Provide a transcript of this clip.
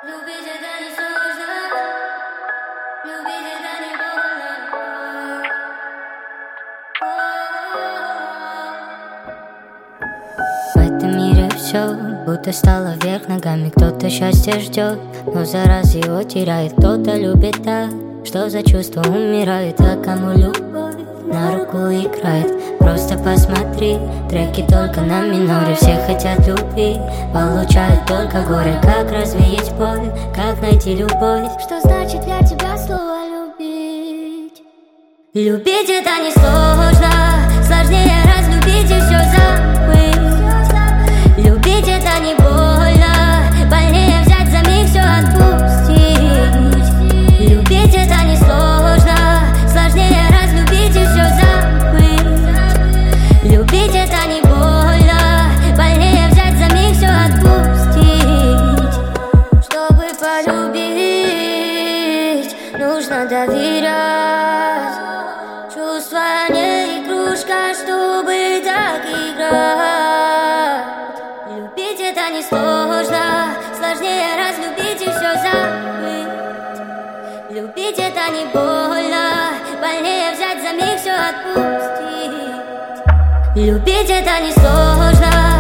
Любить это не сложно, любить это не больно. В этом мире все будто стало вверх ногами. Кто-то счастье ждет, но за раз его теряет. Кто-то любит так, что за чувства умирает. А кому любовь на руку играет? Просто посмотри, треки только на миноре. Все хотят любви, получают только горе. Как развеять боль, как найти любовь? Что значит для тебя слово любить? Любить это не сложно, сложнее разлюбить и все забыть. Любить это не больно, больнее взять за миг все отпустить. Любить это не сложно, сложнее разлюбить и все забыть. Любить это не больно, больнее взять за миг все отпустить. Чтобы полюбить, нужно доверять. Чувства не игрушка, чтобы так играть. Любить это не сложно, сложнее разлюбить и все забыть. Любить это не больно, больнее взять за миг все отпустить. Любить это не сложно.